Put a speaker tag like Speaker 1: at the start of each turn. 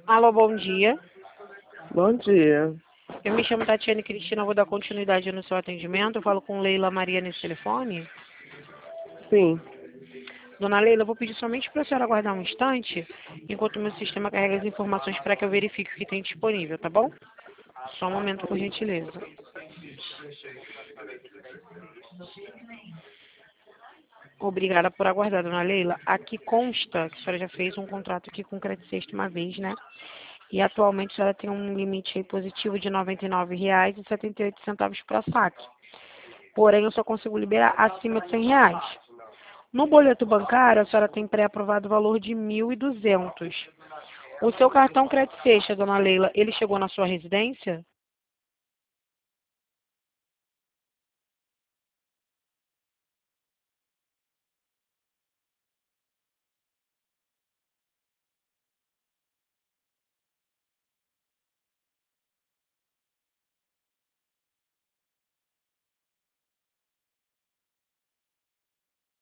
Speaker 1: Alô, bom dia.
Speaker 2: Bom dia.
Speaker 1: Eu me chamo Tatiane Cristina, vou dar continuidade no seu atendimento. Eu falo com Leila Maria nesse telefone.
Speaker 2: Sim.
Speaker 1: Dona Leila, eu vou pedir somente para a senhora aguardar um instante, enquanto o meu sistema carrega as informações para que eu verifique o que tem disponível, tá bom? Só um momento, por gentileza. Obrigada por aguardar, dona Leila. Aqui consta que a senhora já fez um contrato aqui com o Credit Sexto uma vez, né? E atualmente a senhora tem um limite aí positivo de R$ 99,78 para saque. Porém, eu só consigo liberar acima de R$ 100. No boleto bancário, a senhora tem pré-aprovado o valor de 1.200. O seu cartão Credit Sexta, dona Leila, ele chegou na sua residência?